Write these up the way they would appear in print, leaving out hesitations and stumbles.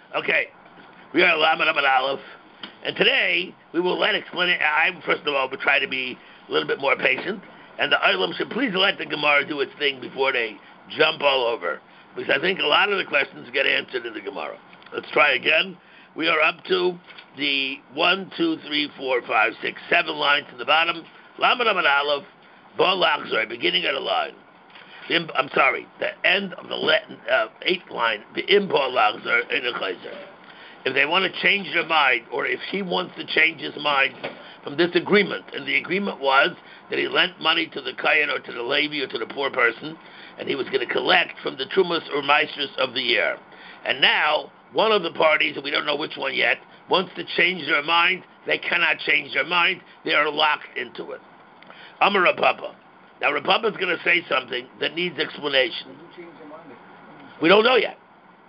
Okay, we are Lamed Amid Aleph, and today we will let explain it. I, first of all, will try to be a little bit more patient, and the Olam should please let the Gemara do its thing before they jump all over, because I think a lot of the questions get answered in the Gemara. Let's try again. We are up to the 1, 2, 3, 4, 5, 6, 7 lines to the bottom. Lamed Amid Aleph, Bo Lachzor, beginning of the line. I'm sorry, the end of the eighth line, the Impo Lachzor in the Chayzer. If they want to change their mind, or if he wants to change his mind from this agreement, and the agreement was that he lent money to the Kayan or to the Levi or to the poor person, and he was going to collect from the Trumas or Meisters of the year. And now, one of the parties, and we don't know which one yet, wants to change their mind. They cannot change their mind. They are locked into it. Amar Rapapa. Now, Rapapa is going to say something that needs explanation. We don't know yet.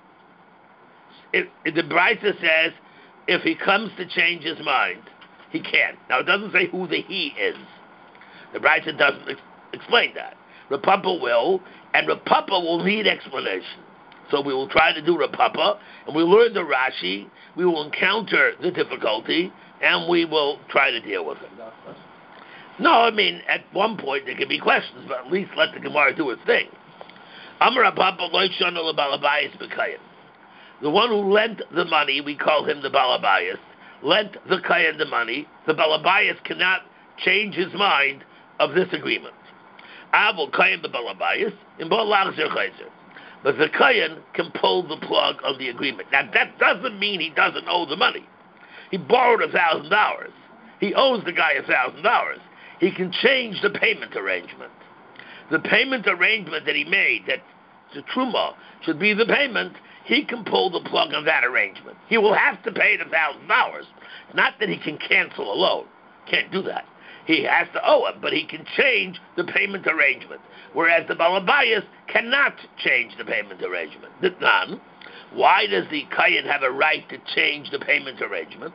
If the Brisa says if he comes to change his mind, he can. Now, it doesn't say who the he is. The Brisa doesn't explain that. Rapapa will, and Rapapa will need explanation. So we will try to do Rapapa, and we'll learn the Rashi, we will encounter the difficulty, and we will try to deal with it. No, I mean, at one point there can be questions, but at least let the Gemara do its thing. Amar Rapapa lo yishanu lebalabayis b'kayin. The one who lent the money, we call him the balabayas, lent the kayan the money. The balabayas cannot change his mind of this agreement. Avol kayan the balabayas in bo lachzer chayzer. But the kayan can pull the plug on the agreement. Now that doesn't mean he doesn't owe the money. He borrowed $1,000. He owes the guy $1,000. He can change the payment arrangement. The payment arrangement that he made, that the truma should be the payment, he can pull the plug on that arrangement. He will have to pay the $1,000. Not that he can cancel a loan. Can't do that. He has to owe him, but he can change the payment arrangement. Whereas the balabayas cannot change the payment arrangement. None. Why does the kayan have a right to change the payment arrangement?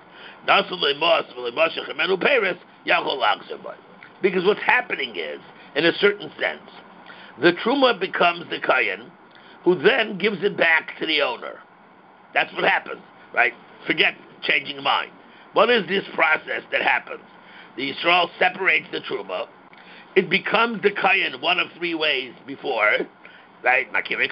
Because what's happening is, in a certain sense, the truma becomes the kayan, who then gives it back to the owner. That's what happens, right? Forget changing mind. What is this process that happens? The Yisrael separates the truma. It becomes the kayan one of three ways before, right?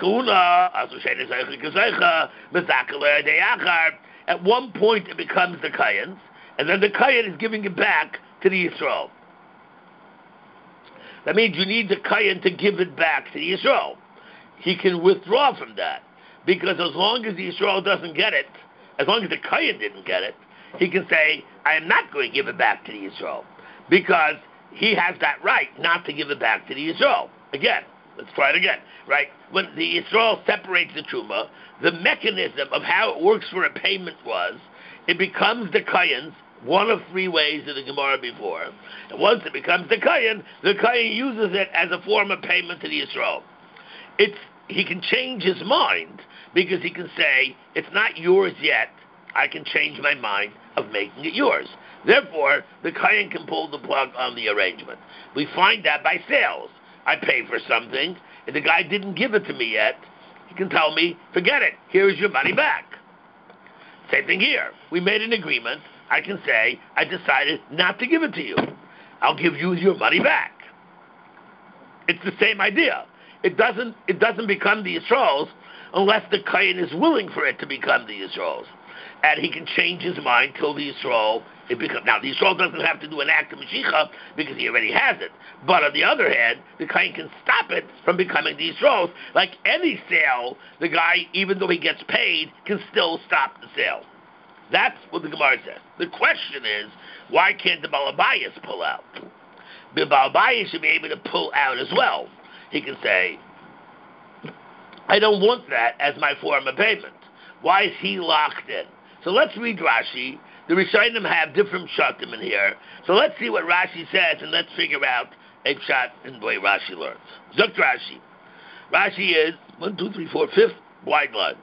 At one point it becomes the kayan, and then the kayan is giving it back to the Yisrael. That means you need the kayan to give it back to the Yisrael. He can withdraw from that, because as long as the Yisrael doesn't get it, as long as the kayan didn't get it, he can say, I am not going to give it back to the Yisrael, because he has that right not to give it back to the Yisrael. Again, let's try it again, right? When the Yisrael separates the Truma, the mechanism of how it works for a payment was, it becomes the kayan's one of three ways in the Gemara before. And once it becomes the kayan uses it as a form of payment to the Yisrael. He can change his mind, because he can say, it's not yours yet, I can change my mind of making it yours. Therefore, the kayan can pull the plug on the arrangement. We find that by sales. I pay for something, and the guy didn't give it to me yet. He can tell me, forget it, here's your money back. Same thing here. We made an agreement. I can say, I decided not to give it to you. I'll give you your money back. It's the same idea. It doesn't become the Yisrael's unless the kayan is willing for it to become the Yisrael's. And he can change his mind till the Yisrael, now the Yisrael doesn't have to do an act of Mashiach because he already has it. But on the other hand, the kayan can stop it from becoming the Yisrael's. Like any sale, the guy, even though he gets paid, can still stop the sale. That's what the Gemara says. The question is, why can't the Balabayas pull out? The Balabayas should be able to pull out as well. He can say, I don't want that as my form of payment. Why is he locked in? So let's read Rashi. The Rishonim have different pshatim in here. So let's see what Rashi says, and let's figure out a pshat in the way Rashi learns. Zok Rashi. Rashi is 1, 2, 3, 4, 5th wide line.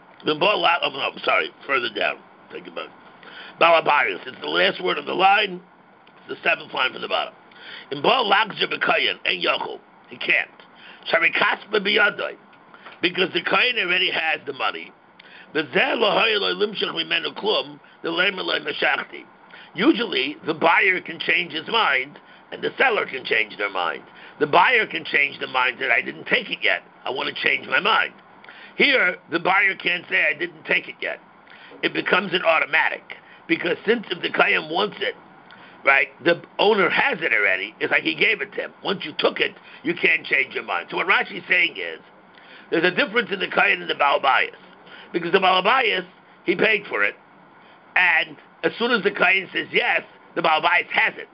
Further down. Think about it. Balabayas. It's the last word of the line. It's the 7th line from the bottom. In Baal Lagzer B'Kayan, En Yochel. He can't. Sharikaspa B'Yadoi. Because the kayan already has the money. Usually, the buyer can change his mind, and the seller can change their mind. The buyer can change the mind that I didn't take it yet. I want to change my mind. Here, the buyer can't say I didn't take it yet. It becomes an automatic. Because since if the Kayyim wants it, right, the owner has it already, it's like he gave it to him. Once you took it, you can't change your mind. So what Rashi's saying is, there's a difference in the Kayyim and the Baal Bayis. Because the Baal Bayis, he paid for it, and as soon as the Kayyim says yes, the Baal Bayis has it.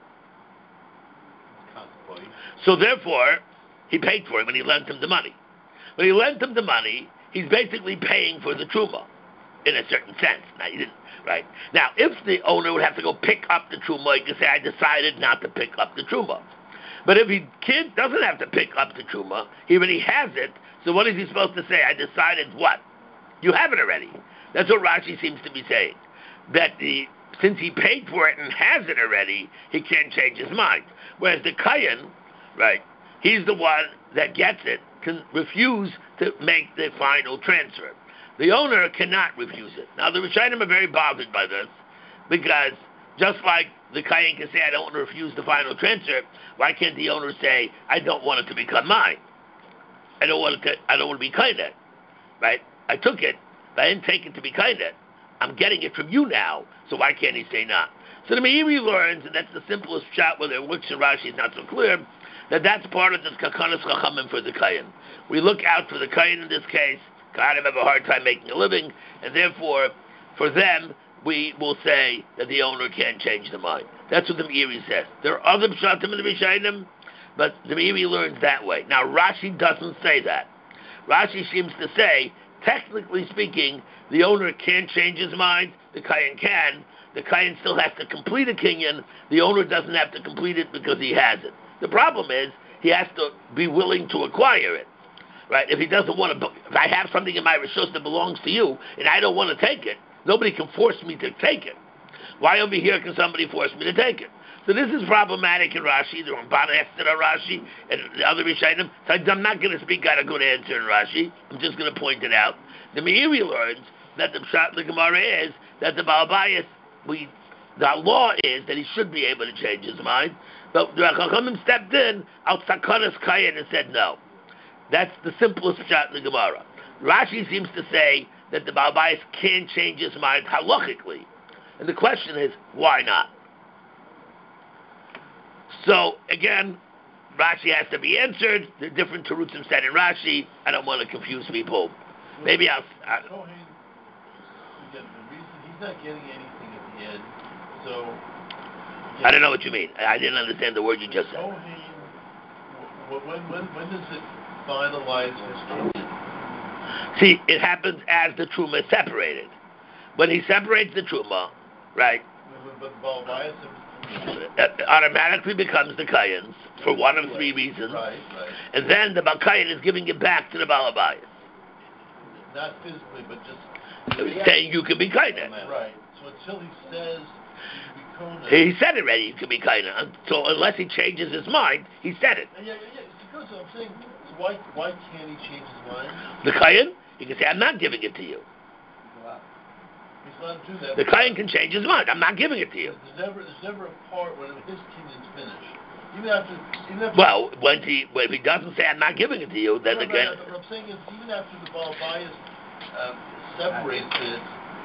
So therefore, he paid for it when he lent him the money. When he lent him the money, he's basically paying for the truma, in a certain sense. Now, he didn't, right? Now, if the owner would have to go pick up the truma, he can say, I decided not to pick up the truma. But if he doesn't have to pick up the truma, he already has it, so what is he supposed to say? I decided what? You have it already. That's what Rashi seems to be saying. That since he paid for it and has it already, he can't change his mind. Whereas the Kayan, right, he's the one that gets it, can refuse to make the final transfer. The owner cannot refuse it. Now, the Rishonim are very bothered by this, because just like the Kayan can say, I don't want to refuse the final transfer, why can't the owner say, I don't want it to become mine? I don't want to be kind of, right? I took it, but I didn't take it to be kind of. I'm getting it from you now, so why can't he say not? So the Meiri learns, and that's the simplest shot, whether it works in Rashi is not so clear, that's part of this Kakanas Chachamim for the Kayan. We look out for the Kayan in this case. Kayanim have a hard time making a living, and therefore, for them, we will say that the owner can't change the mind. That's what the Meiri says. There are other Pshatim in the Rishonim, but the Meiri learns that way. Now, Rashi doesn't say that. Rashi seems to say, technically speaking, the owner can't change his mind, the Kayan can. The Kayan still has to complete a Kinyan. The owner doesn't have to complete it because he has it. The problem is, he has to be willing to acquire it. Right? If he doesn't want to, if I have something in my Rishos that belongs to you, and I don't want to take it, nobody can force me to take it. Why over here can somebody force me to take it? So this is problematic in Rashi. The Ramban asked it on Rashi, and the other Rishonim. So I'm not going to speak out a good answer in Rashi. I'm just going to point it out. The Meiri learns that the Gemara is that the Baal Bayis, the law is that he should be able to change his mind. But the Chachamim stepped in, al Sakanas Kayan, and said no. That's the simplest shot in the Gemara. Rashi seems to say that the Baal Bayis can't change his mind halachically. And the question is, why not? So, again, Rashi has to be answered. There are different terutzim said in Rashi. I don't want to confuse people. Maybe I'll... Kohen, the reason he's not getting anything at the end, so... I don't know what you mean. I didn't understand the word you just said. Kohen, when does it finalize his Kinyan? See, it happens as the Truma is separated. When he separates the Truma, right? But the Baal Bayis automatically becomes the Kayan's for one of three reasons. Right. And then the Kayan is giving it back to the Baal Bayis. Not physically, but just... saying you can be Kayan. Right. So until he says you can be Kohen... He said already you can be Kayan. So unless he changes his mind, he said it. Yeah. Because I'm saying, so why can't he change his mind? The Kayan, he can say, I'm not giving it to you. He's not do that. The Kayan can change his mind. I'm not giving it to you. There's never a part when his Kinyan's finished. Even after well, if he doesn't say I'm not giving it to you, then again. What I'm saying is, even after the Baal Bayis separates it,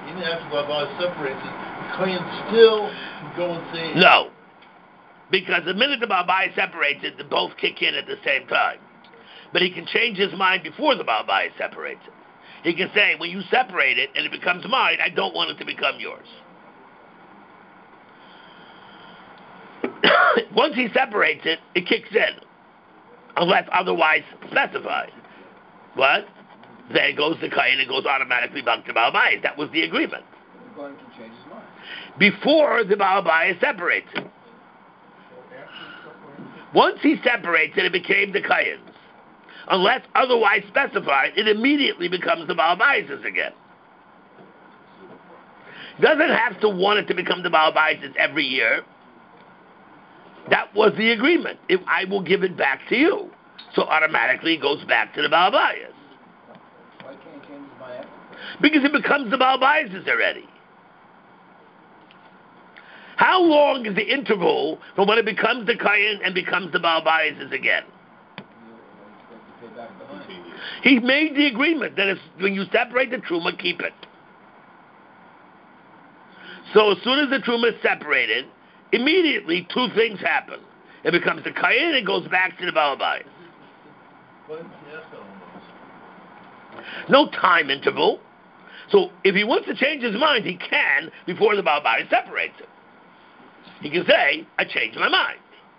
the Kohen still can go and say no, because the minute the Baal Bayis separates it, they both kick in at the same time. But he can change his mind before the Baal Bayis separates it. He can say, when you separate it and it becomes mine, I don't want it to become yours. Once he separates it, it kicks in, unless otherwise specified. What? Then goes the Kayan and goes automatically back to Baal Bayis. That was the agreement. The Kohen can change his mind. Before the Baal Bayis separates it. Once he separates it, it became the Kayan's. Unless otherwise specified, it immediately becomes the Baal Bayis again. Doesn't have to want it to become the Baal Bayis every year. That was the agreement. I will give it back to you. So automatically it goes back to the Baal Bayis. Why can't he change his mind? Because it becomes the Baal Bayis already. How long is the interval from when it becomes the Kayan and becomes the Baal Bayis again? He made the agreement that when you separate the Truma, keep it. So as soon as the Truma is separated, immediately two things happen. It becomes the Kayan and it goes back to the Baal Bayis. No time interval. So if he wants to change his mind, he can before the Baal Bayis separates it. He can say, I changed my mind.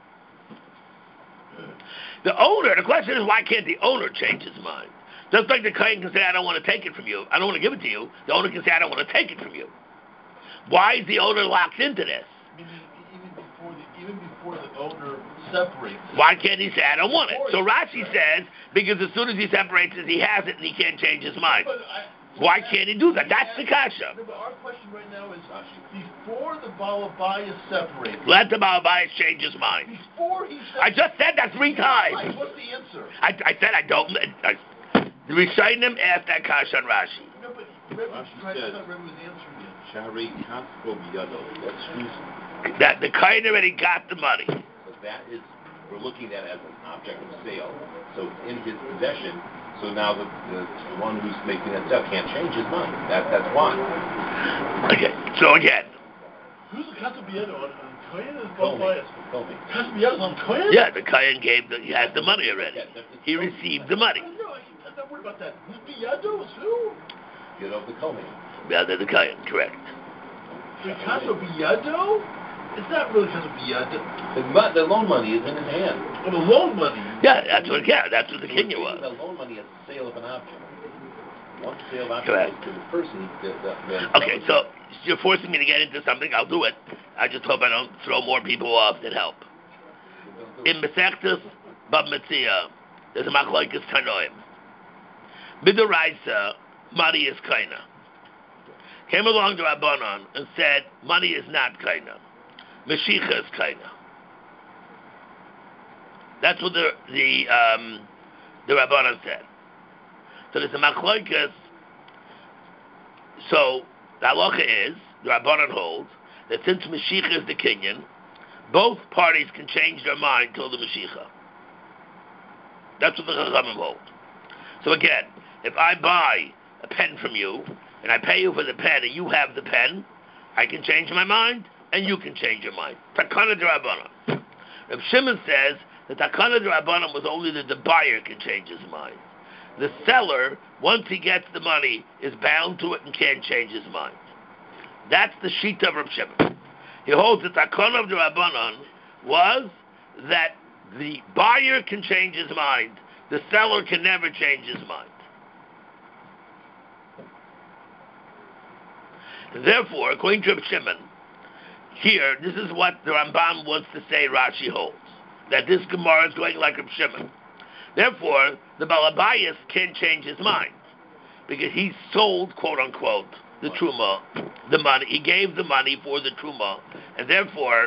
The owner, the question is, why can't the owner change his mind? Just like the Kayan can say, I don't want to take it from you. I don't want to give it to you. The owner can say, I don't want to take it from you. Why is the owner locked into this? Even before the owner separates it. Why can't he say, I don't want it? So Rashi says, because as soon as he separates it, he has it and he can't change his mind. Why can't he do that? That's the kasha. No, but our question right now is, before the Baal Bayis separates, let the Baal Bayis change his mind. Before he separates, I just said that 3 times. Right, what's the answer? I said I don't. The Rishonim asked that kasha on Rashi. No, but Rashi said, Rebbe was answering it. Shari Kaspo Biyado. That's who's... That the Kayan already got the money. So that is, we're looking at as an object of sale. So it's in his possession. So now the one who's making that sale can't change his mind. That's why. Okay. So again. Who's the Kasabiyado on Kayan and Baal Bayis? Kasabiyado on Kayan? Yeah, the Kayan he has the money already. He received the money. No, I'm not worried about that. Who's Biyado? Who? Biyado the Kohen. Biyado the Kayan, correct. The Kasabiyado? It's not really Kasabiyado. The loan money is in his hand. Oh, the loan money? Yeah, that's what the Kenya was. The loan money is the sale of an object. Once the sale of object correct. goes to the person, okay, so you're forcing me to get into something. I'll do it. I just hope I don't throw more people off than help. In Mesechtes Bab Metzia, there's a machlokes Tanoim. Midoraisa, money is kaina. Came along to Rabbanon and said, money is not kaina. Meshicha is kaina. That's what the Rabbanon said. So there's a machlokes. So the halacha is, the Rabbanon holds, that since Meshicha is the Kinyan, both parties can change their mind till the Meshicha. That's what the Chachamim hold. So again, if I buy a pen from you, and I pay you for the pen, and you have the pen, I can change my mind, and you can change your mind. Takana de Rabbanon. Reb Shimon says that Takana de Rabbanon was only that the buyer can change his mind. The seller, once he gets the money, is bound to it and can't change his mind. That's the Shita of Reb Shimon. He holds that Takana de Rabbanon was that the buyer can change his mind, the seller can never change his mind. Therefore, according to Reb Shimon, here, this is what the Rambam wants to say Rashi holds, that this Gemara is going like Reb Shimon. Therefore, the Baal Bayis can't change his mind, because he sold, quote-unquote, the Truma, the money. He gave the money for the Truma, and therefore,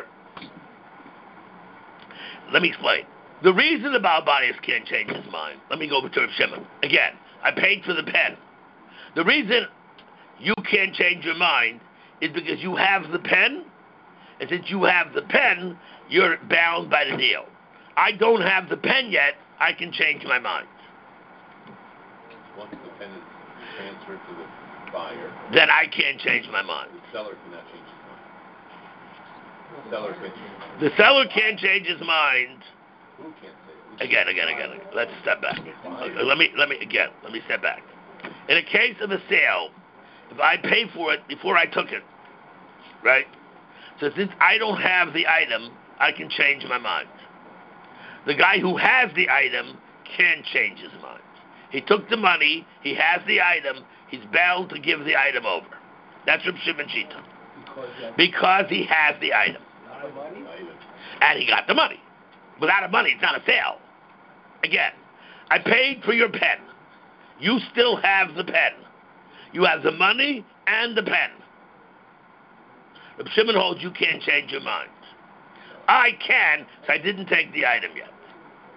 let me explain. The reason the Baal Bayis can't change his mind, let me go over to Reb Shimon. Again, I paid for the pen. The reason you can't change your mind is because you have the pen, and since you have the pen, you're bound by the deal. I don't have the pen yet, I can change my mind. Once the pen is transferred to the buyer, then I can't change my mind. The seller cannot change his mind. The seller can't change his mind. Who can't say it? Again. Let's step back. Let me step back. In a case of a sale, if I pay for it before I took it, right? So since I don't have the item, I can change my mind. The guy who has the item can change his mind. He took the money, he has the item, he's bound to give the item over. That's Reb Shimon Shita. Because he has the item. And he got the money. Without the money, it's not a sale. Again, I paid for your pen. You still have the pen. You have the money and the pen. Reb Shimon holds you can't change your mind. I can, so I didn't take the item yet.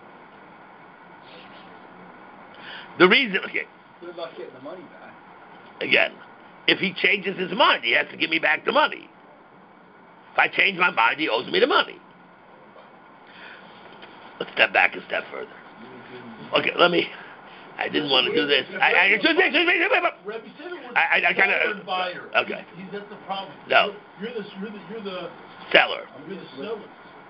The reason, okay. What about getting the money back? Again, if he changes his mind, he has to give me back the money. If I change my mind, he owes me the money. Let's step back a step further. Okay, I didn't want to do this. Rebbe said it was kind of buyer. Okay. That's the problem. No. You're the Seller. You're the seller.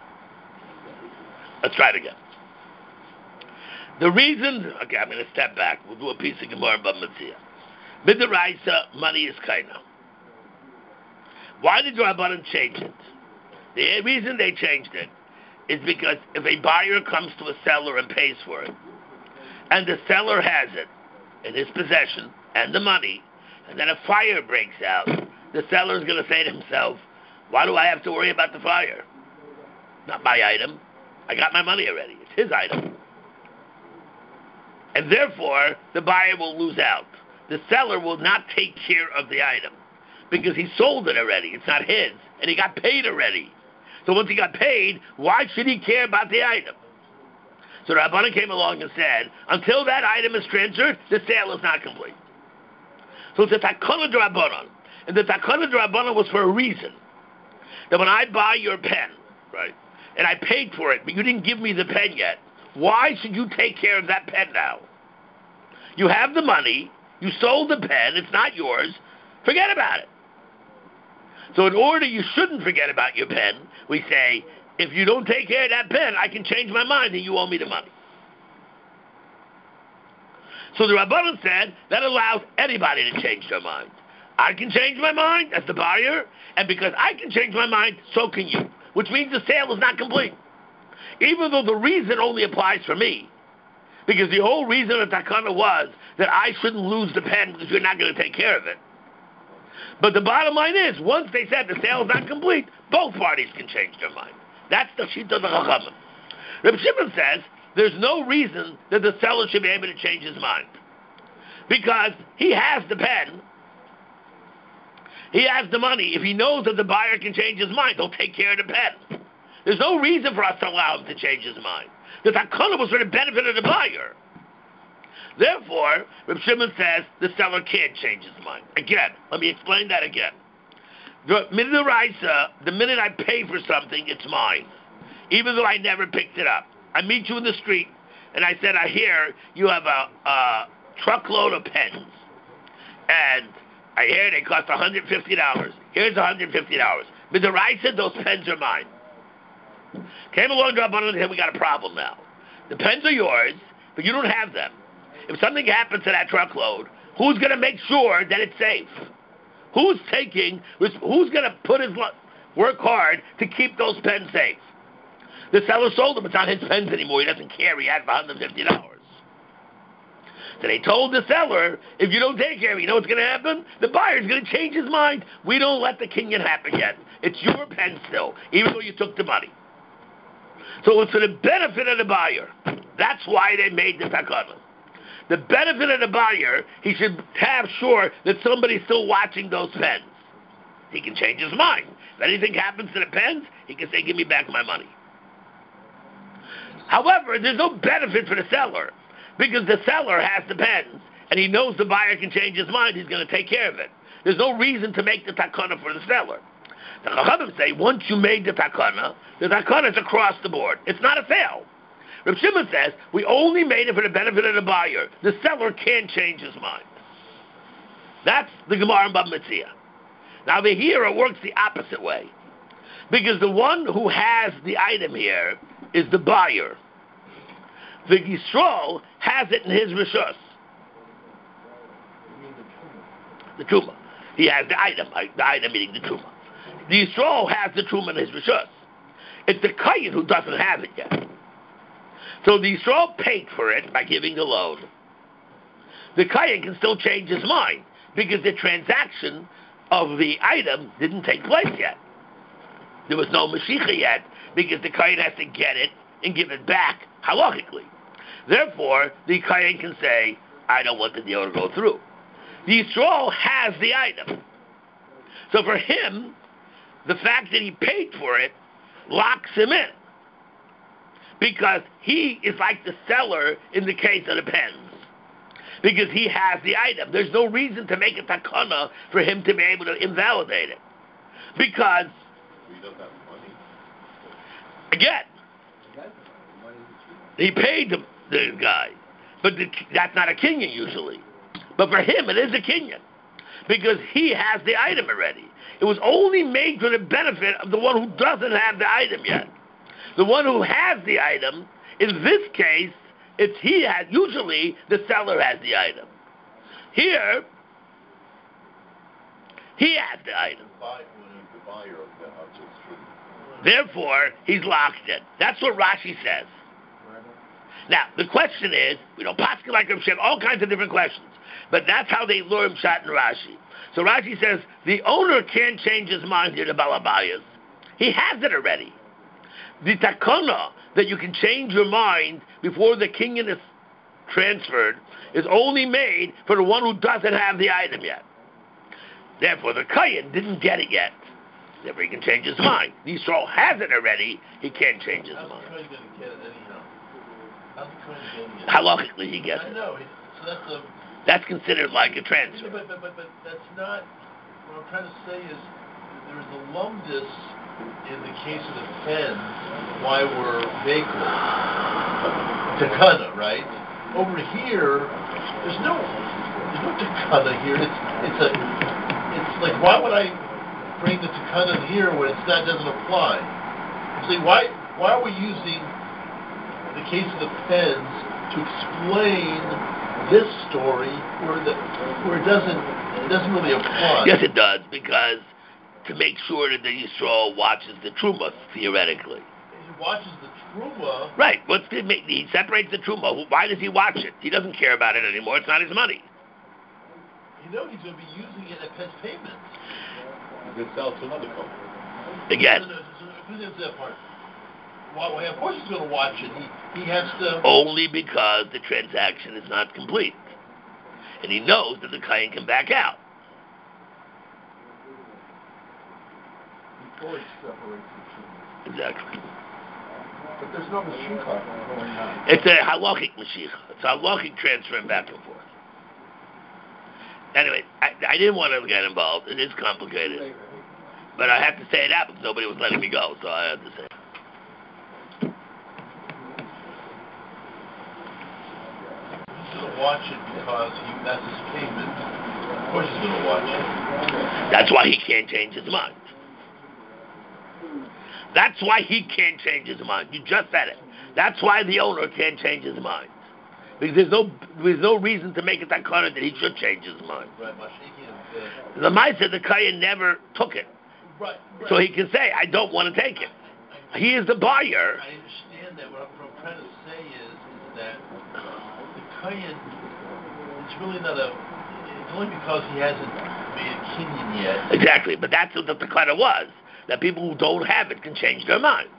Let's try it again. The reason, okay, I'm going to step back. We'll do a piece of Gemara Bava Metzia. Midoraisa, money is kaina. Why did Rabbanan change it? The reason they changed it is because if a buyer comes to a seller and pays for it, and the seller has it in his possession and the money, and then a fire breaks out, the seller is going to say to himself, why do I have to worry about the fire? Not my item. I got my money already. It's his item. And therefore, the buyer will lose out. The seller will not take care of the item because he sold it already. It's not his. And he got paid already. So once he got paid, why should he care about the item? So the Rabbanan came along and said, until that item is transferred, the sale is not complete. So it's a Takana D'Rabbanan. And the Takana D'Rabbanan was for a reason. That when I buy your pen, right, and I paid for it, but you didn't give me the pen yet, why should you take care of that pen now? You have the money, you sold the pen, it's not yours, forget about it. So in order you shouldn't forget about your pen, we say, if you don't take care of that pen, I can change my mind and you owe me the money. So the Rabbanan said, that allows anybody to change their mind. I can change my mind as the buyer, and because I can change my mind, so can you. Which means the sale is not complete. Even though the reason only applies for me. Because the whole reason of Takana was that I shouldn't lose the pen because you're not going to take care of it. But the bottom line is, once they said the sale is not complete, both parties can change their mind. That's the Shita of the Chachamim. Reb Shimon says, there's no reason that the seller should be able to change his mind. Because he has the pen, he has the money. If he knows that the buyer can change his mind, he'll take care of the pen. There's no reason for us to allow him to change his mind. The Takana was for the benefit of the buyer. Therefore, Reb Shimon says the seller can't change his mind. Again, let me explain that again. The minute I pay for something, it's mine. Even though I never picked it up. I meet you in the street, and I said, I hear you have a truckload of pens. And I hear they cost $150. Here's $150. Midoraisa, those pens are mine. Came along to Rabbanan and said, we got a problem now. The pens are yours, but you don't have them. If something happens to that truckload, who's going to make sure that it's safe? Who's going to put his work hard to keep those pens safe? The seller sold them. It's not his pens anymore. He doesn't care. He had $150. So they told the seller, if you don't take care of it, you know what's going to happen? The buyer's going to change his mind. We don't let the kinyan happen yet. It's your pen still, even though you took the money. So it's for the benefit of the buyer. That's why they made the takana. The benefit of the buyer, he should have sure that somebody's still watching those pens. He can change his mind. If anything happens to the pens, he can say, give me back my money. However, there's no benefit for the seller, because the seller has the pens, and he knows the buyer can change his mind, he's going to take care of it. There's no reason to make the takana for the seller. The Chachamim say, once you made the takana is across the board. It's not a sale. Reb Shimon says, we only made it for the benefit of the buyer. The seller can't change his mind. That's the Gemara in Bava Metzia. Now the Hira works the opposite way. Because the one who has the item here is the buyer. The Yisrael has it in his Rishus. The Truma. He has the item meaning the Truma. The Yisrael has the Truma in his Rishus. It's the Kayin who doesn't have it yet. So the Yisrael paid for it by giving the loan. The Kayin can still change his mind because the transaction of the item didn't take place yet. There was no Mashiach yet because the Kayin has to get it and give it back halachically. Therefore, the Kayin can say, I don't want the deal to go through. The Yisrael has the item. So for him, the fact that he paid for it locks him in. Because he is like the seller in the case of the pens. because he has the item. There's no reason to make a takana for him to be able to invalidate it. Because, He doesn't have money. again, he paid the guy. But that's not a kinyan usually. But for him, it is a kinyan. Because he has the item already. It was only made for the benefit of the one who doesn't have the item yet. The one who has the item, in this case, usually the seller has the item. Here, he has the item. The buyer of the true. Therefore, he's locked in. That's what Rashi says. Now, the question is, Pascal like Rav Shem, all kinds of different questions. But that's how they learn Pshat and Rashi. So Rashi says, the owner can't change his mind here to Balabayas. He has it already. The takana, that you can change your mind before the kinyan is transferred, is only made for the one who doesn't have the item yet. Therefore, the Kayan didn't get it yet. Therefore, he can change his mind. The Yisrael has it already, he can't change his mind. How's the Kohen going to get it anyhow? How's the Kohen getting it? Halachically, he gets I it. know. So That's considered like a transfer. But that's not... What I'm trying to say is there is a lumdus in the case of the Fen, why we're Bakel. Takana, right? Over here, there's no Takana here. It's like, why would I bring the Takana here when that doesn't apply? It's like, why are we using the case of the Fens to explain this story where it doesn't really apply? Yes, it does, because to make sure that the Yisrael watches the Truma, theoretically. He watches the Truma. Right. He separates the Truma. Why does he watch it? He doesn't care about it anymore. It's not his money. He's going to be using it as payment. He could sell to another company. Again. Who does that part? Well, of course he's going to watch it. He has to... Only because the transaction is not complete. And he knows that the client can back out. Before it separates the two. Exactly. But there's no Mashiach going on. It's a halachic Mashiach. It's a halachic transferring back and forth. Anyway, I didn't want to get involved. It is complicated. But I have to say it out because nobody was letting me go, so I had to say it. He's going to watch it because that's his payment. Of course he's going to watch it. That's why he can't change his mind. That's why he can't change his mind. You just said it. That's why the owner can't change his mind. Because there's no reason to make it that corner that he should change his mind. Right, The Maisa, the Kayan never took it. Right. So he can say, I don't want to take it. He is the buyer. I understand that. What I'm trying to say is that the Kayan, it's really not it's only because he hasn't made a kinyan yet. Exactly, but that's what the Takana was. That people who don't have it can change their minds.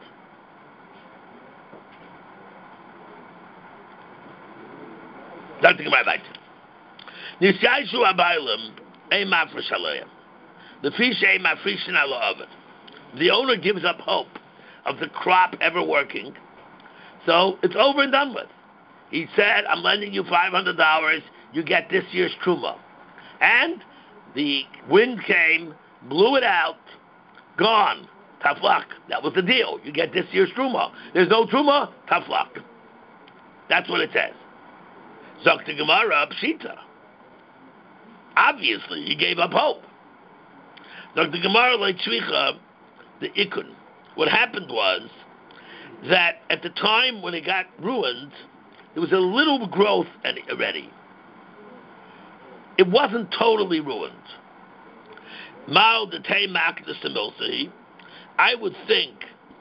Dr. Gemara Bait. Nisyaishu abaylim ema frishalayim. The fish ema frishin ala oven. The owner gives up hope of the crop ever working, so it's over and done with. He said, I'm lending you $500, you get this year's truma. And the wind came, blew it out, gone. Tough luck. That was the deal. You get this year's truma. There's no truma, tough luck. That's what it says. Zok Gemara Pshita. Obviously, he gave up hope. Zok Gemara Leitzvicha, the Ikun. What happened was that at the time when it got ruined, there was a little growth already. It wasn't totally ruined. Mal de Teimak the Similsi, I would think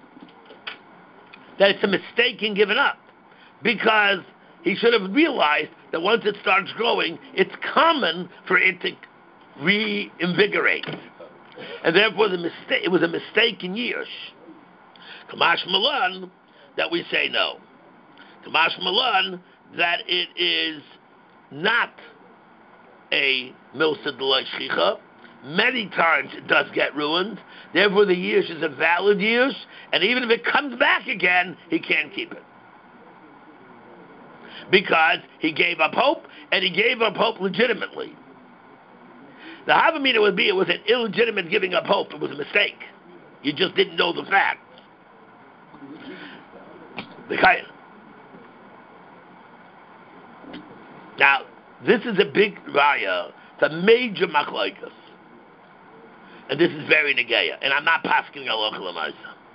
that it's a mistake in giving up. Because he should have realized that once it starts growing, it's common for it to reinvigorate. And therefore it was a mistake in years. Kamash Malan, that we say no. Kamash Malan, that it is not a milsa de shchicha. Many times it does get ruined. Therefore the years is a valid years, and even if it comes back again, he can't keep it. because he gave up hope, and he gave up hope legitimately. The Havamina would be it was an illegitimate giving up hope. It was a mistake. You just didn't know the facts. The Kayan. Now, this is a big raya. It's a major machlokes. And this is very negeya. And I'm not pasking halacha l'maisa.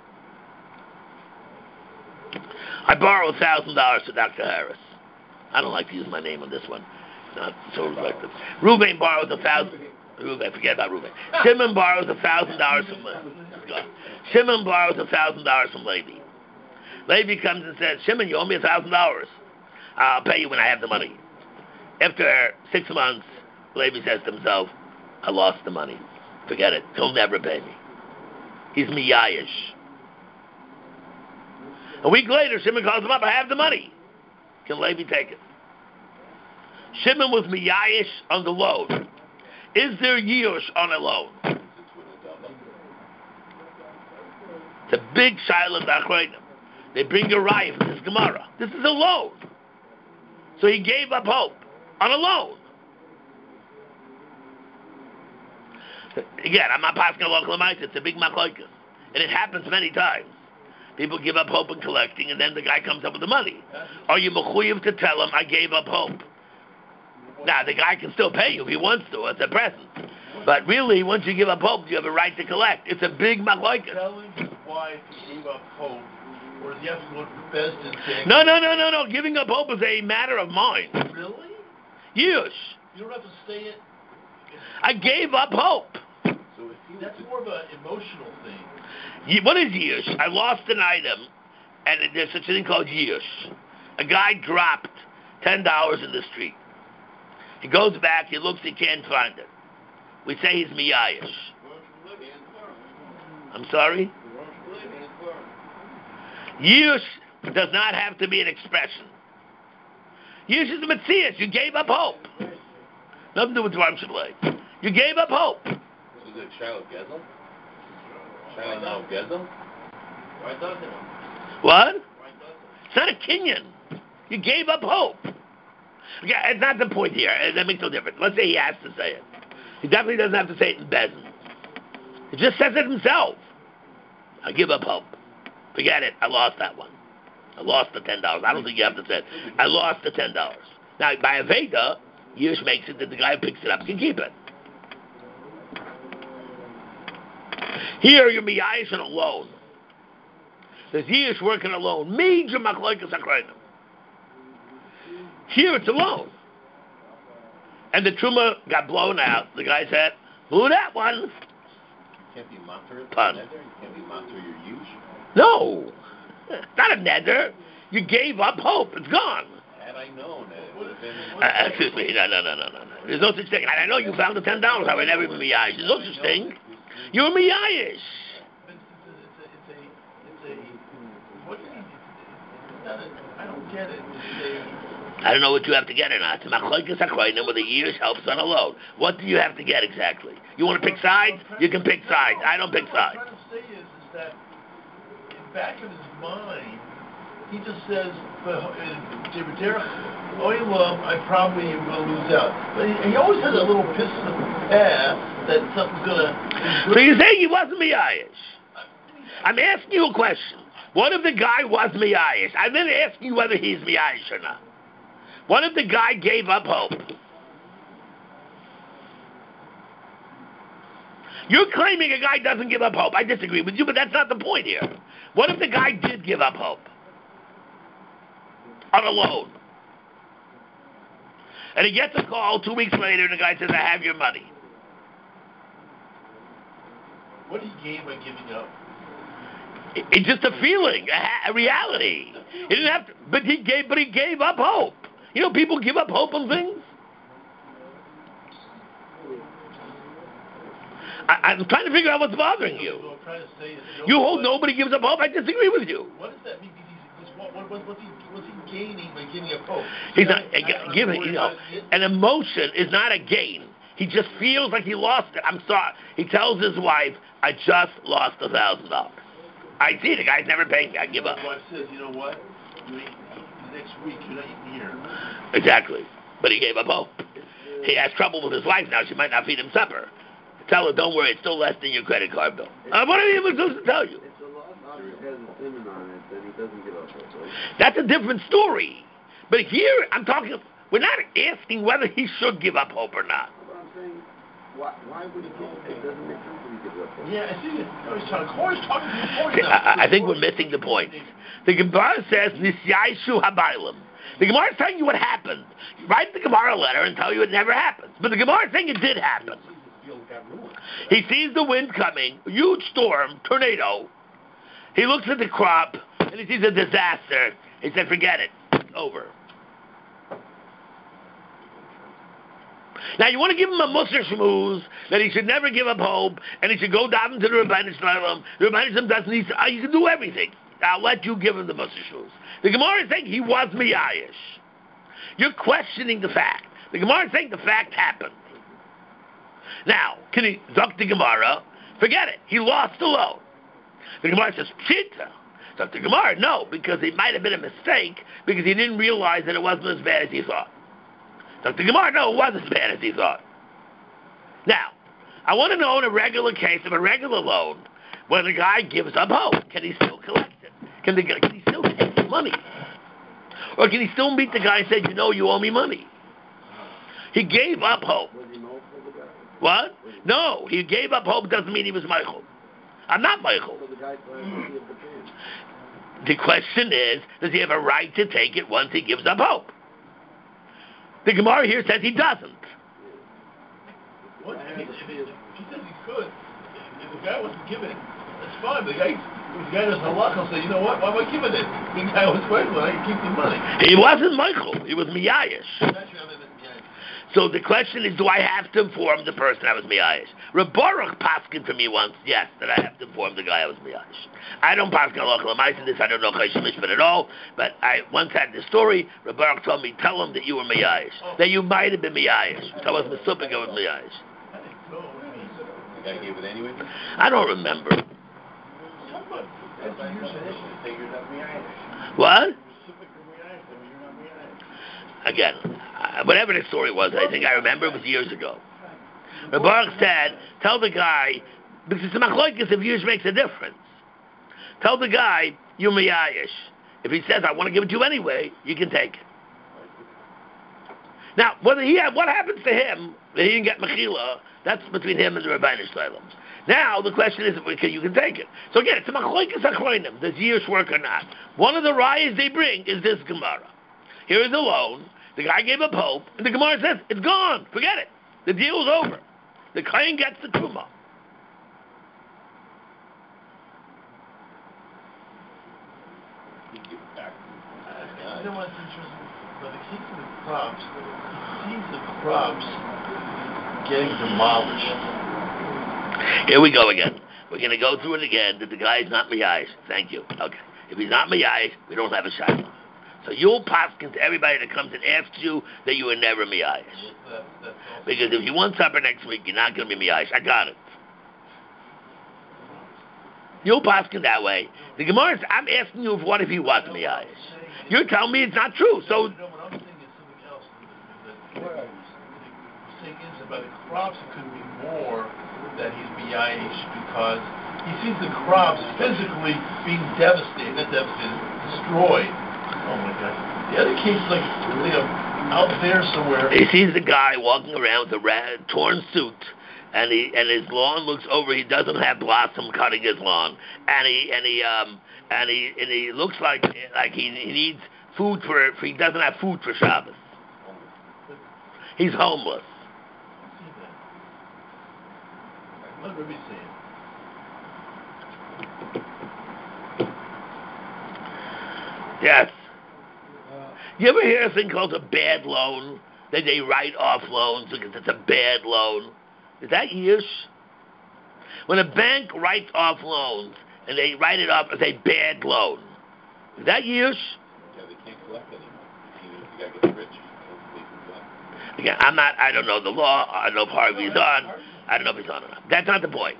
I borrowed $1,000 to Dr. Harris. I don't like to use my name on this one. Not so reflective. Reuven borrows $1,000. Reuven, forget about Reuven. Shimon borrows $1,000 from Shimon borrows $1,000 from Levi. Levi comes and says, Shimon, you owe me $1,000. I'll pay you when I have the money. After 6 months, Levi says to himself, I lost the money. Forget it. He'll never pay me. He's miyayish. A week later, Shimon calls him up, I have the money. Can Levi take it? Shimon was miyayish on the loan. Is there yish on a loan? It's a big shiloh d'achronim. They bring a raya from this Gemara. This is a loan. So he gave up hope on a loan. Again, I'm not passing a local amount. It's a big machlokes. And it happens many times. People give up hope in collecting, and then the guy comes up with the money. Are you mechuyev to tell him, I gave up hope? Now, the guy can still pay you if he wants to. It's a present. But really, once you give up hope, you have a right to collect. It's a big machlokes. Telling his wife he gave up hope, or does he have to go to best and say... No. Giving up hope is a matter of mind. Really? Yes. You don't have to say it? I gave up hope. That's more of an emotional thing. What is yish? I lost an item, and there's such a thing called yish. A guy dropped $10 in the street. He goes back, he looks, he can't find it. We say he's miyayish. I'm sorry? Yish does not have to be an expression. Yish is a metzias. You gave up hope. Nothing to do with Dvarim Shabbat. You gave up hope. So is it Shiloh Gezel? Shiloh now Gezel? Why doesn't it? What? It's not a kinyan. You gave up hope. Okay, it's not the point here. That makes no difference. Let's say he has to say it. He definitely doesn't have to say it in Bezin. He just says it himself. I give up hope. Forget it. I lost that one. I lost the $10. I don't think you have to say it. I lost the $10. Now, by Aveda, Yish makes it that the guy who picks it up can keep it. Here, you're miyayish on a loan. There's Yish working alone. Major machlokes achronim. Here, it's a loan. And the truma got blown out. The guy said, blew that one. You can't be matter Pun. You can't be matter your use. No. It's not a neder. You gave up hope. It's gone. Had I known it would have been... Excuse me. No. There's no such thing. And I know you found the $10. I would never be miyayish. There's no such thing. You're miyayish. What do you mean? I don't get it. I don't know what you have to get or not. It's machlokes achronim where the years helps on a loan. What do you have to get exactly? You want to pick sides? You can pick sides. I don't pick sides. What I'm trying to say is that in the back of his mind, he just says, I probably am going to lose out. But he always has a little piss in the past that something's going to... So you're saying he wasn't miyayish? I'm asking you a question. What if the guy was miyayish? I'm then asking you whether he's miyayish or not. What if the guy gave up hope? You're claiming a guy doesn't give up hope. I disagree with you, but that's not the point here. What if the guy did give up hope? On a loan. And he gets a call 2 weeks later and the guy says, I have your money. What did he gain by giving up? It's just a feeling, a reality. He didn't have to, but he gave up hope. You know, people give up hope on things. I'm trying to figure out what's bothering you. So I'm trying to say is You hold nobody gives up hope. I disagree with you. What does that mean? What's he gaining by giving up hope? He's not giving. You know, an emotion is not a gain. He just feels like he lost it. I'm sorry. He tells his wife, "I just lost $1,000. I see the guy's never paying me. I give up." His wife says, "You know what? He's next week, you're not even here. Exactly. But he gave up hope. He has trouble with his wife now. She might not feed him supper. Tell her, don't worry, it's still less than your credit card bill. What are you even supposed to tell you? If the law officer has a simon on it, then he doesn't give up hope, right? That's a different story. But here, I'm talking, we're not asking whether he should give up hope or not. But I'm saying, why would he give up? It doesn't make sense that he gives up hope. Yeah, I see it. Corey's talking to the point See, now. I think we're missing the point. The Gemara says, Nisyaishu Habaylim. The Gemara is telling you what happened. You write the Gemara letter and tell you it never happened. But the Gemara is saying it did happen. He sees the wind coming, huge storm, tornado. He looks at the crop, and he sees a disaster. He said, forget it. It's over. Now, you want to give him a Musar Shmooze that he should never give up hope, and he should go down to the Rebbeinu Shalom. The Rebbeinu Shalom doesn't need to, you can do everything. I'll let you give him the Musar Shmooze. The Gemara is saying he was Miyayish. You're questioning the fact. The Gemara is saying the fact happened. Now, can he zuck the Gemara? Forget it. He lost the loan. The Gemara says, Pshita. Zuck the Gemara? No, because it might have been a mistake because he didn't realize that it wasn't as bad as he thought. Zuck the Gemara? No, it was as bad as he thought. Now, I want to know in a regular case of a regular loan, when the guy gives up hope, can he still collect it? Can he still take the money? Or can he still meet the guy and say, you know, you owe me money? He gave up hope. Was he multiple the guy? What? No, he gave up hope doesn't mean he was Michael. I'm not Michael. So the guy plans to give the payment. The question is, does he have a right to take it once he gives up hope? The Gemara here says he doesn't. What? He says he could. If the guy wasn't giving it, that's fine. If the guy doesn't have luck, he'll say, you know what? Why am I giving it? The guy was Michael. I can keep the money. He wasn't Michael. He was Miyayish. So the question is, do I have to inform the person I was Miyayish? Reb Baruch paskin to me once, yes, that I have to inform the guy I was Miyayish. I don't paskin halacha l'maisa this. I don't know Choshen Mishpat at all. But I once had this story. Reb Baruch told me, tell him that you were Miyayish, that you might have been Miyayish. Tell us Mesupik I was Miyayish. The guy gave it anyway? I don't remember. What? Again, whatever the story was, I think I remember it was years ago. Reb Baruch said, tell the guy, because the machloikis of years makes a difference. Tell the guy, you're Miyayish. If he says, I want to give it to you anyway, you can take it. Now, what happens to him, that he didn't get Mechila, that's between him and the Rebbeinu Shalom. Now, the question is, you can take it. So again, it's a machloikis achronim. Does Yish work or not? One of the rayas they bring is this Gemara. Here is a loan. The guy gave up hope, and the Gemara says, it's gone. Forget it. The deal is over. The Kohen gets the Truma. You know what's interesting? But the case of the crops, it seems the crops getting demolished. Here we go again. We're going to go through it again. That the guy is not Miyayish. Thank you. Okay. If he's not Miyayish, we don't have a shayla. So you'll paskin to everybody that comes and asks you that you were never Miyayish. Because if you want supper next week, you're not going to be Miyayish. I got it. You'll paskin that way. The Gemara is, I'm asking you, what if he was Miyayish? You're telling me it's not true. So. No, what I'm saying is something else. That saying is about the crops, it could be more that he's Miyayish because he sees the crops physically being devastated, not devastated, destroyed. Oh my God! The other case is like out there somewhere. He sees the guy walking around with a torn suit, and his lawn looks over. He doesn't have blossom cutting his lawn, and he looks like he needs food for he doesn't have food for Shabbos. He's homeless. Let me see it. Yes. You ever hear a thing called a bad loan? That they write off loans because it's a bad loan. Is that Yish? When a bank writes off loans and they write it off as a bad loan, is that Yish? Yeah, they can't collect anymore. Even if the guy gets rich, they can collect. Again, I don't know the law. I don't know if Harvey's on. I don't know if he's on or not. That's not the point.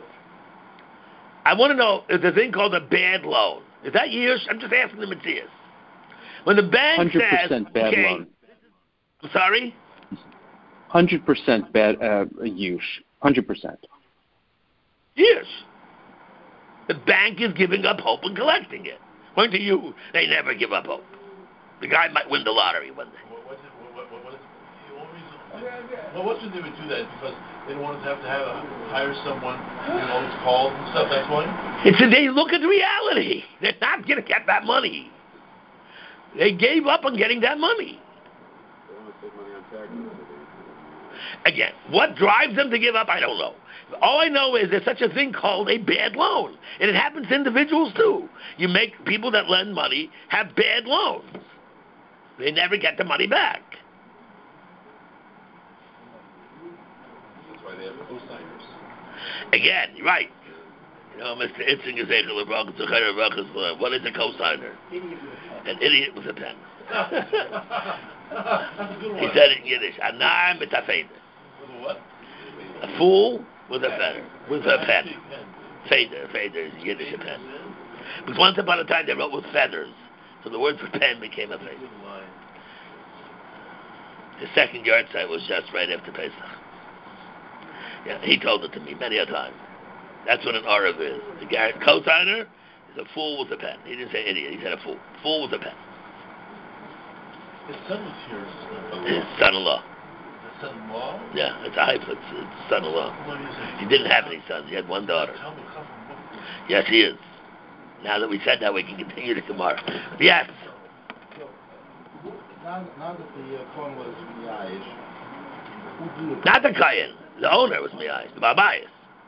I want to know if there's a thing called a bad loan. Is that Yish? I'm just asking the Matthias. When the bank 100% says, bad okay, loan. I'm sorry? 100% bad use. 100%. Yes. The bank is giving up hope and collecting it. According to you, they never give up hope. The guy might win the lottery one day. What's the they would do that? Because they don't want to have hire someone, it's called and stuff. That's why. They look at reality. They're not going to get that money. They gave up on getting that money. They don't take money on taxes. Again, what drives them to give up, I don't know. All I know is there's such a thing called a bad loan. And it happens to individuals too. You make people that lend money have bad loans. They never get the money back. That's why they have co-signers. Again, right. Mr. Itzing is what is a cosigner? An idiot with a pen. That's a good one. He said it in Yiddish. Anar mit a feder. What? A fool with a feather. With a pen. Feder is Yiddish a pen. Because once upon a time they wrote with feathers. So the word for pen became a feder. His second yard site was just right after Pesach. Yeah, he told it to me many a time. That's what an Arav is. The cosigner is a fool with a pen. He didn't say idiot, he said a fool. Fool with a pen. His son was here. His son-in-law. His son-in-law? Yeah, it's a hype. It's son-in-law. He didn't have any sons. He had one daughter. Yes, he is. Now that we said that, we can continue to tomorrow. Yes. Now that the Kohen was Miyayish, who do it? Not the Kayan. The owner was Miyayish. The Babayis.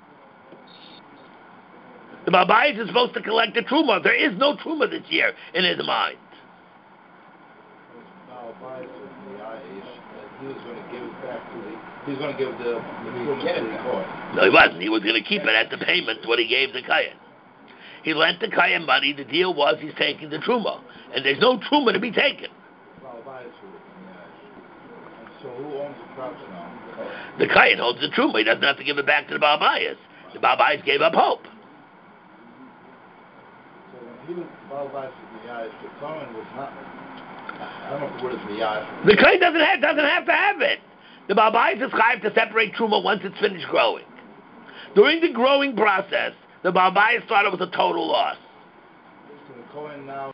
The Babayis is supposed to collect the Truma. There is no Truma this year in his mind. He was going to give it back to he was going to give the Truma to the Kohen. No, he wasn't. He was going to keep it as the payment to what he gave the Kayan. He lent the Kayan money. The deal was he's taking the Truma. And there's no Truma to be taken. So who owns the crops now? The Kayan holds the Truma. He doesn't have to give it back to the Babayis. The Babayis gave up hope. So when he was Baal Miyayish, the Kohen was not. I don't know if the word is Miyayish. The Kayan doesn't have to have it. The Babayis is chayav to separate Truma once it's finished growing. During the growing process, the Babayis thought it was a total loss. So the Kohen now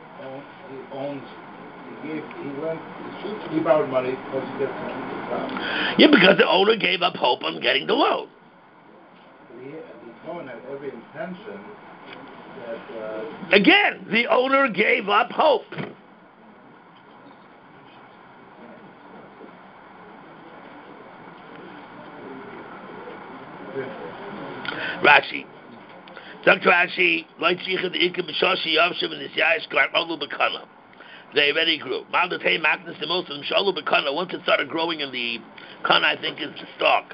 he borrowed money because he gets to keep the crop. Yeah, because the owner gave up hope on getting the loan. The Kohen had every intention that... Again, the owner gave up hope. Rashi. Dr. Rashi, they already grew. Once it started growing in the kana, I think is the stalk.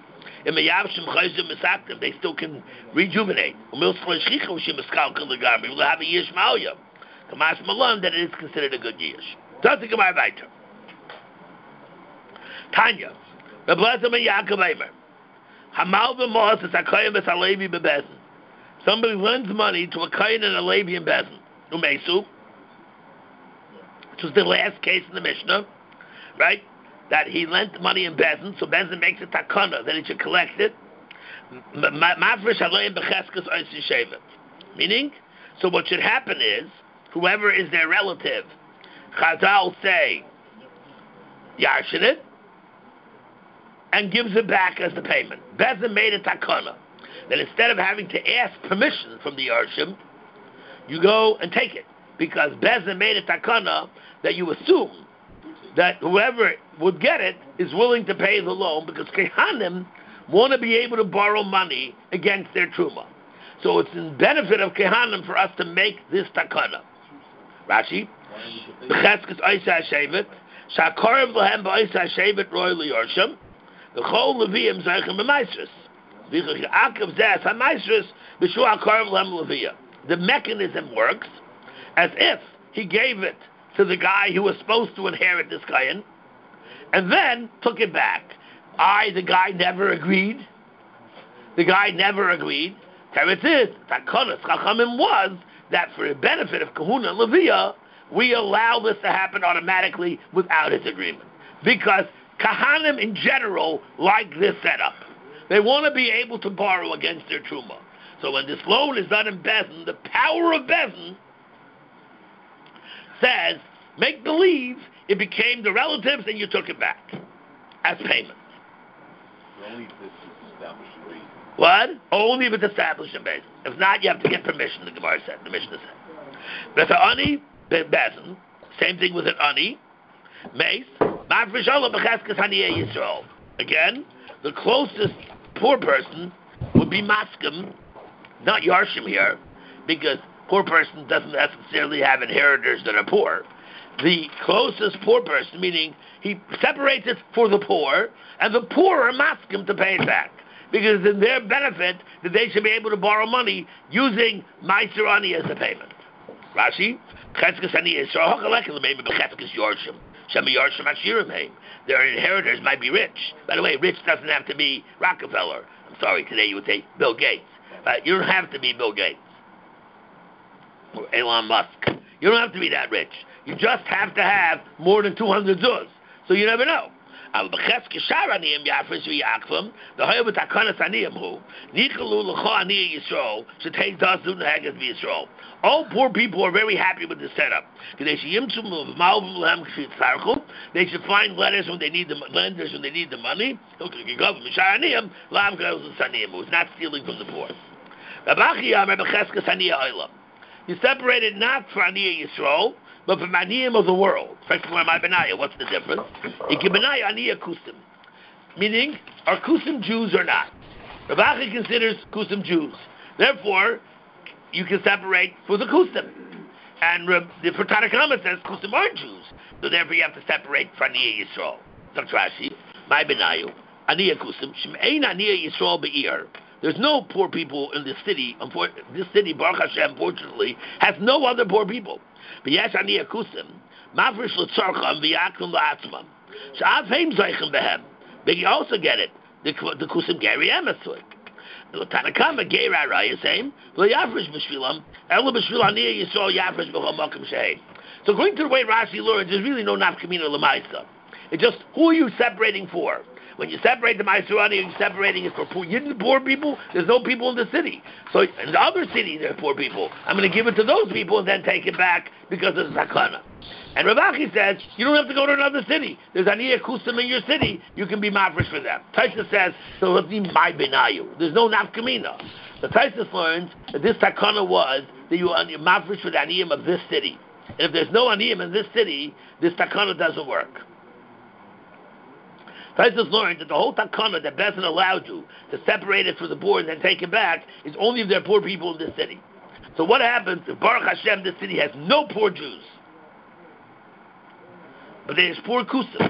They still can rejuvenate. We'll have a yish ma'alya. Kamas malan that it is considered a good yish. Doesn't come out weiter. Tanya, somebody lends money to a Kayan and a Levi in Bezin. Umesu, which was the last case in the Mishnah, right? That he lent money in Bezin, so Bezin makes a takana that he should collect it. Meaning, so what should happen is, whoever is their relative, Chazal say, yarshin it, and gives it back as the payment. Bezin made a takana that instead of having to ask permission from the Yarshim, you go and take it. Because Bezin made a takana that you assume that whoever would get it is willing to pay the loan because Kehanim want to be able to borrow money against their Truma. So it's in benefit of Kehanim for us to make this takana. Rashi, B'cheskes Oisa HaShevet, Sha'akorev Lahem B'Oisa HaShevet Roy L'Yorshim, V'chol Leviim Zeichem B'Maisris. The mechanism works as if he gave it to the guy who was supposed to inherit this Kayan and then took it back. The guy never agreed. Teretz is, Takonas Chachamim was that for the benefit of Kahuna and Leviah, we allow this to happen automatically without his agreement. Because Kahanim in general like this setup. They want to be able to borrow against their Truma. So when this loan is done in Bezin, the power of Bezin says, make believe it became the relatives and you took it back as payment. Only if this is established in Bezin. What? Only if it's established in Bezin. If not, you have to get permission, the Gemara said, the Mishnah said. But the Ani, Bezin, same thing with an Ani, Mace, Mafresh Allah B'cheskes Haniyeh Yisrael. Again, the closest poor person would be Maskim, not Yarshim here, because poor person doesn't necessarily have inheritors that are poor. The closest poor person, meaning he separates it for the poor, and the poor are Maskim to pay it back. Because it's in their benefit that they should be able to borrow money using Meiser Ani as a payment. Rashi, Cheskes Haniyeh Yisrael, Hachalek L'meim B'cheskes Yarshim. Their inheritors might be rich. By the way, rich doesn't have to be Rockefeller. I'm sorry, today you would say Bill Gates. You don't have to be Bill Gates or Elon Musk. You don't have to be that rich. You just have to have more than 200 zuz. So you never know. All poor people are very happy with the setup. They should find lenders when they need the money. It's not stealing from the poor. You separate it not for Aniyah Yisrael, but from Aniyim of the world. What's the difference? Meaning, are Kusim Jews or not? Rav Achi considers Kusim Jews. Therefore, you can separate for the Kusim. And the Tanakh says Kusim aren't Jews. So therefore you have to separate for Aniyah Yisrael. Dr. Rashi, my benayu, Aniyah Kusim, Shem'ein Aniyah Yisrael be'ir. There's no poor people in this city. This city, Baruch Hashem, fortunately, has no other poor people. But yes, Aniyah Kusim, Mafresh l'tzarcham v'yakum la'atzmam. Sha'av heim zoichem behem. But you also get it. The Kusim Geri Emesuik. The Tanakama Geri Araya same. V'yafresh b'shvilam. Ela b'shvil Aniyah Yisrael yafresh b'chol makom shehem. So according to the way Rashi learns, there's really no nafkamina l'maisa. It's just who are you separating for? When you separate the Ma'aser Ani, you're separating it for poor people. There's no people in the city. So in the other city, there are poor people. I'm going to give it to those people and then take it back because of the Sakana. And Rav Achi says, you don't have to go to another city. There's Aniyah Kusim in your city. You can be mafresh for them. Taisa says, so let's be my benayu. There's no nafkamina. The Taisa learns that this Sakana was that you are mafresh for the Aniyim of this city. And if there's no Aniyim in this city, this Sakana doesn't work. Taisus learned that the whole takana that Bezin allowed you to separate it for the poor and then take it back is only if there are poor people in this city. So what happens if Baruch Hashem, this city has no poor Jews, but there's poor Kusim?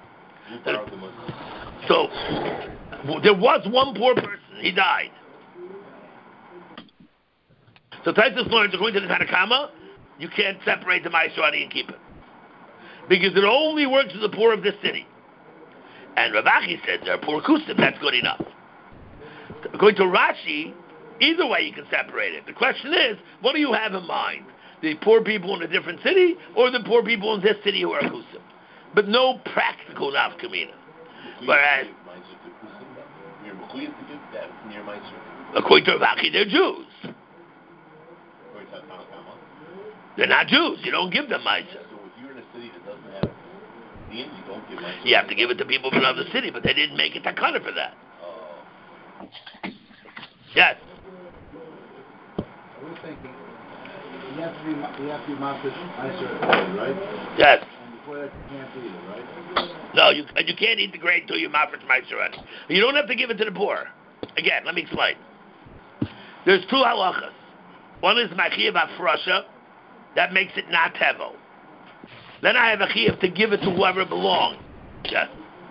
So there was one poor person, he died. So Taisus learns, according to the Tanakama, you can't separate the Ma'aser Ani and keep it, because it only works for the poor of this city. And Rav Achi said they're poor Kusim, that's good enough. According to Rashi, either way you can separate it. The question is, what do you have in mind? The poor people in a different city, or the poor people in this city who are Kusim? But no practical nafkamina. Whereas, according to Rav Achi, they're Jews. They're not Jews. You don't give them Meiser. So if you're in a city that doesn't have you don't give Meiser. You have to give it to people from another city, but they didn't make a takana for that. Yes. We're thinking you have to be Meiser, right? Yes. And before that, you can't eat it, right? No, you can't eat the grain until you mafresh Meiser Ani. You don't have to give it to the poor. Again, let me explain. There's two halachas. One is Machiyav Afrasha, that makes it not tevo. Then I have a chiyuv to give it to whoever it belongs. Yes.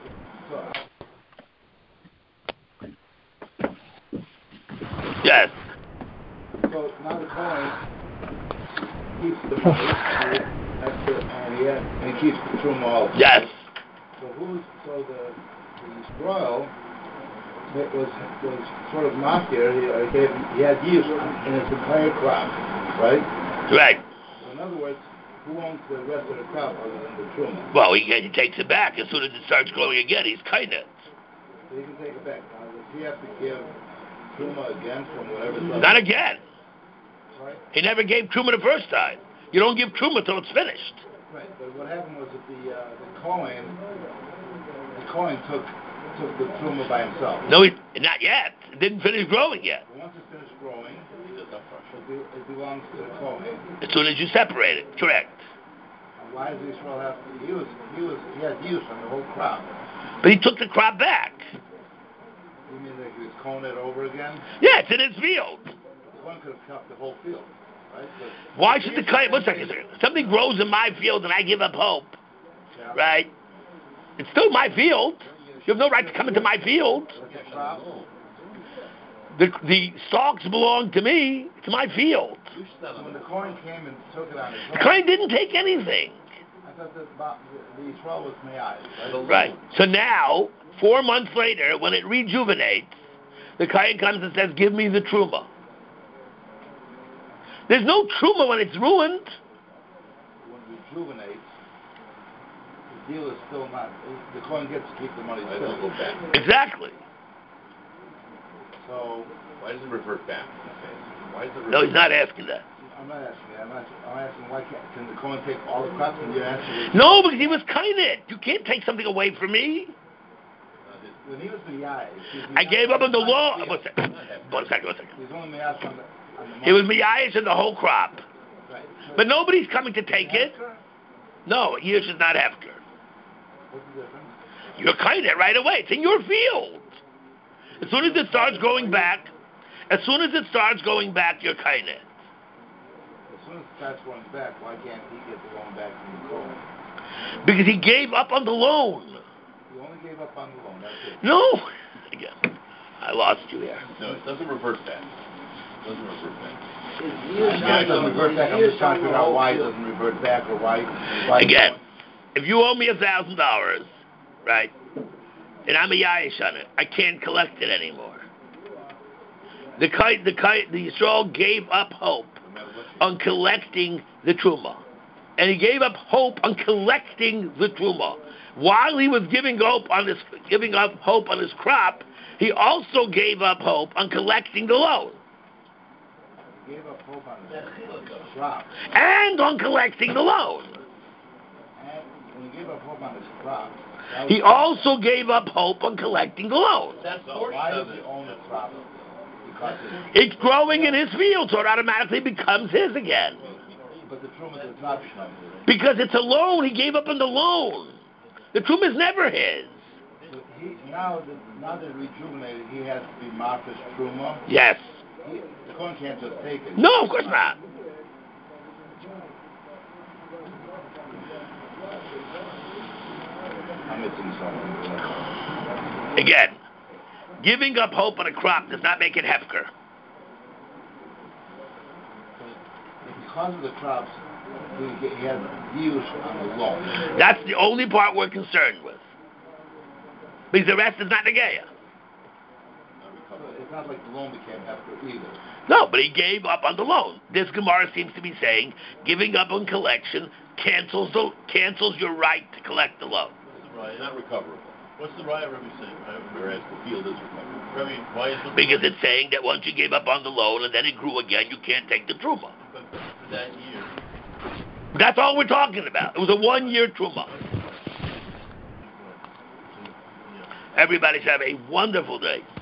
Yes. So now the coin keeps the money, and he keeps the true also. Yes. So the spoil was sort of mafia. He had use in his entire crop, right? Right. So in other words, Who owns the rest of the crop other than the truma? Well, he takes it back as soon as it starts growing again. He's kind of. So he can take it back. Now, does he have to give truma again from whatever's left? Not again. Right? He never gave truma the first time. You don't give truma till it's finished. Right, but what happened was that the Kohen took the truma by himself. No, not yet. It didn't finish growing yet. But once it's finished growing, it belongs to the Kohen. As soon as you separate it, correct. And why does Israel have to use? He has use on the whole crop. But he took the crop back. You mean that he was cone it over again? Yeah, it's in his field. One could have kept the whole field, right? But Why should the Kohen? One second. Something grows in my field and I give up hope, yeah. right? It's still my field. You have no right to come into my field. But the crop, The stalks belong to me. It's my field. so when the Kohen came and took it on his The own, Kohen didn't take anything. I thought that the Israel was Me'ai, right? Right. So now, 4 months later, when it rejuvenates, the Kohen comes and says, give me the truma. There's no truma when it's ruined. When it rejuvenates, the deal is still not. The Kohen gets to keep the money Why does it still. go back? Exactly. So Why does it revert back? Why does it revert No, he's not asking that. I'm not asking that. I'm asking why can the Kohen take all the crops? And your answer is No, because he was kind. You can't take something away from me. when he was Me'ai. I gave up on the law. One second. He's only Me'ai on the It was Miyash in the whole crop. Right. So But nobody's coming to take it. No, yours is not Hefker. what's the difference? You're kind right away. It's in your field. As soon as it starts going back, you're kind. As soon as it starts going back, why can't he get the loan back from the Kohen? Because he gave up on the loan. He only gave up on the loan. That's it. No. Again, I lost you here. No, it doesn't revert back. It doesn't revert back. It doesn't revert back. I'm just trying to figure out why it doesn't revert back or why. Again, if you owe me $1,000, right, and I'm a yayish on it, I can't collect it anymore. The Yisrael gave up hope on collecting the truma, and he gave up hope on collecting the truma. While he was giving up hope on his crop, he also gave up hope on collecting the loan. He gave up hope on his crop. And on collecting the loan. And when he gave up hope on his crop, He also gave up hope on collecting the loan. That's so portion why of does he it. own the crop? Because It's growing in his field, so it automatically becomes his again. but the truma does not become his. Because it's a loan, he gave up on the loan. The truma is never his. So now that rejuvenated, he has to be Marcus Truma. Yes. The Kohen can't just take it. No, of course not. I'm missing something. Again, giving up hope on a crop does not make it Hefker. Because of the crops, he has views on the loan. That's the only part we're concerned with. Because the rest is not Negeya. So it's not like the loan became Hefker either. No, but he gave up on the loan. This Gemara seems to be saying giving up on collection cancels your right to collect the loan. It's not recoverable. What's the riot Rebbe saying? Whereas the field is recoverable. Rebbe, why is it? Because it's saying that once you gave up on the loan and then it grew again, you can't take the truma. But for that year. That's all we're talking about. It was a 1-year truma. Everybody should have a wonderful day.